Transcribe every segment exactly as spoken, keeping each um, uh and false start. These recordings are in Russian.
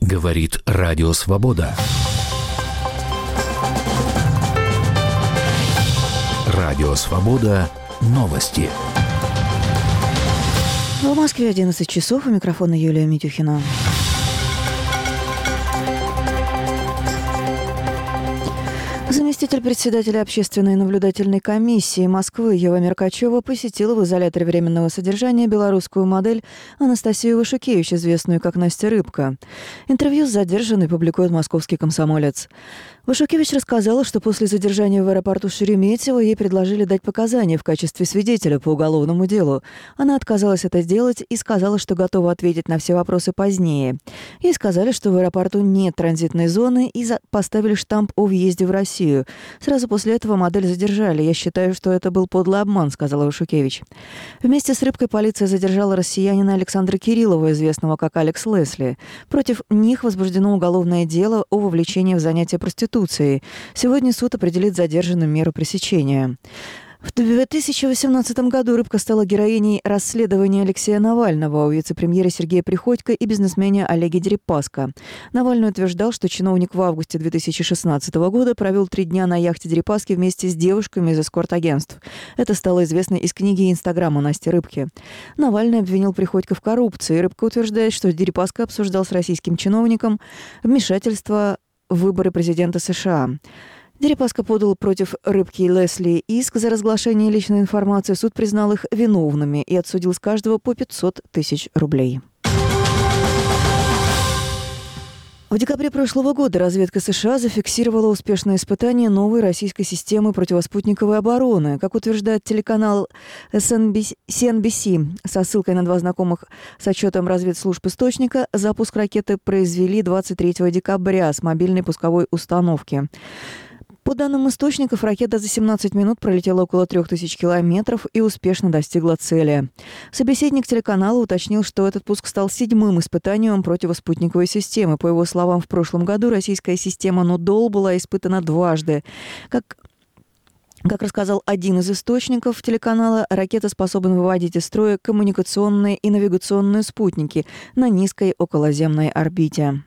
Говорит Радио Свобода. Радио Свобода. Новости. В Москве одиннадцать часов. У микрофона Юлия Митюхина. Заместитель председателя Общественной наблюдательной комиссии Москвы Ева Меркачева посетила в изоляторе временного содержания белорусскую модель Анастасию Вышукевич, известную как Настя Рыбка. Интервью с задержанной публикует московский «Комсомолец». Вышукевич рассказала, что после задержания в аэропорту Шереметьево ей предложили дать показания в качестве свидетеля по уголовному делу. Она отказалась это сделать и сказала, что готова ответить на все вопросы позднее. Ей сказали, что в аэропорту нет транзитной зоны и поставили штамп о въезде в Россию. Сразу после этого модель задержали. Я считаю, что это был подлый обман, сказала Вышукевич. Вместе с Рыбкой полиция задержала россиянина Александра Кириллова, известного как Алекс Лесли. Против них возбуждено уголовное дело о вовлечении в занятия проституцией. Сегодня суд определит задержанным меру пресечения. В две тысячи восемнадцатом году Рыбка стала героиней расследования Алексея Навального, у вице-премьера Сергея Приходько и бизнесмена Олега Дерипаска. Навальный утверждал, что чиновник в августе две тысячи шестнадцатого года провел три дня на яхте Дерипаски вместе с девушками из эскорт-агентств. Это стало известно из книги «Инстаграм» у Насти Рыбки. Навальный обвинил Приходько в коррупции. Рыбка утверждает, что Дерипаска обсуждал с российским чиновником вмешательство в выборы президента США. Дерипаска подал против Рыбки и Лесли иск за разглашение личной информации. Суд признал их виновными и отсудил с каждого по пятьсот тысяч рублей. В декабре прошлого года разведка США зафиксировала успешное испытание новой российской системы противоспутниковой обороны. Как утверждает телеканал си эн би си со ссылкой на два знакомых с отчетом разведслужб источника, запуск ракеты произвели двадцать третьего декабря с мобильной пусковой установки. По данным источников, ракета за семнадцать минут пролетела около трех тысяч километров и успешно достигла цели. Собеседник телеканала уточнил, что этот пуск стал седьмым испытанием противоспутниковой системы. По его словам, в прошлом году российская система «Нудол» была испытана дважды. Как Как рассказал один из источников телеканала, ракета способна выводить из строя коммуникационные и навигационные спутники на низкой околоземной орбите.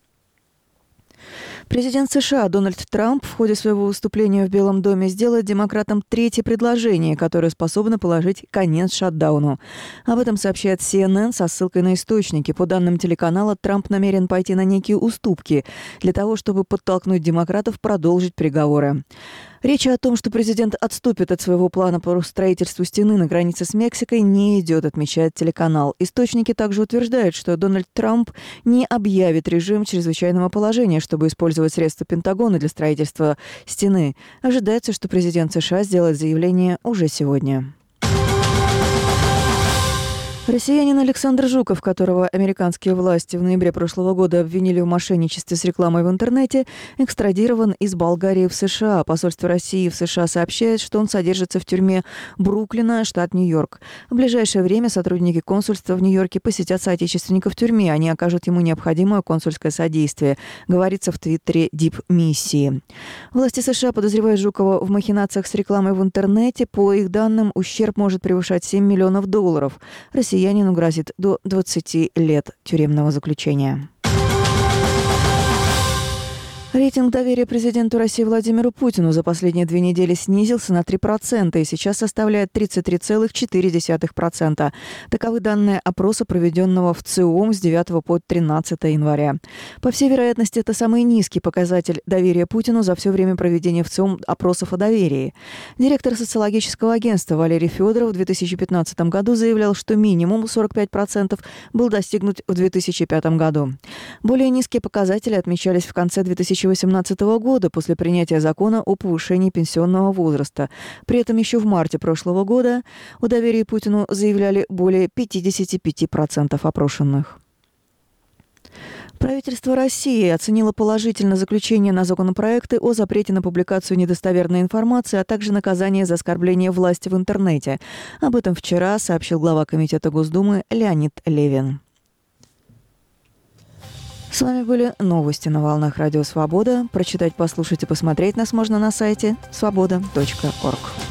Президент США Дональд Трамп в ходе своего выступления в Белом доме сделает демократам третье предложение, которое способно положить конец шатдауну. Об этом сообщает си эн эн со ссылкой на источники. По данным телеканала, Трамп намерен пойти на некие уступки для того, чтобы подтолкнуть демократов продолжить переговоры. Речь о том, что президент отступит от своего плана по строительству стены на границе с Мексикой, не идет, отмечает телеканал. Источники также утверждают, что Дональд Трамп не объявит режим чрезвычайного положения, чтобы использовать средства Пентагона для строительства стены. Ожидается, что президент США сделает заявление уже сегодня. Россиянин Александр Жуков, которого американские власти в ноябре прошлого года обвинили в мошенничестве с рекламой в интернете, экстрадирован из Болгарии в США. Посольство России в США сообщает, что он содержится в тюрьме Бруклина, штат Нью-Йорк. В ближайшее время сотрудники консульства в Нью-Йорке посетят соотечественников в тюрьме. Они окажут ему необходимое консульское содействие, говорится в твиттере Дипмиссии. Власти США подозревают Жукова в махинациях с рекламой в интернете. По их данным, ущерб может превышать семь миллионов долларов. Россия Россиянину грозит до двадцати лет тюремного заключения. Рейтинг доверия президенту России Владимиру Путину за последние две недели снизился на три процента и сейчас составляет тридцать три целых четыре десятых процента. Таковы данные опроса, проведенного в ЦИОМ с девятого по тринадцатое января. По всей вероятности, это самый низкий показатель доверия Путину за все время проведения в ЦИОМ опросов о доверии. Директор социологического агентства Валерий Федоров в две тысячи пятнадцатом году заявлял, что минимум сорок пять процентов был достигнут в две тысячи пятом году. Более низкие показатели отмечались в конце две тысячи восемнадцатого года после принятия закона о повышении пенсионного возраста. При этом еще в марте прошлого года о доверии Путину заявляли более пятьдесят пять процентов опрошенных. Правительство России оценило положительно заключение на законопроекты о запрете на публикацию недостоверной информации, а также наказание за оскорбление власти в интернете. Об этом вчера сообщил глава Комитета Госдумы Леонид Левин. С вами были новости на волнах Радио Свобода. Прочитать, послушать и посмотреть нас можно на сайте свобода точка орг.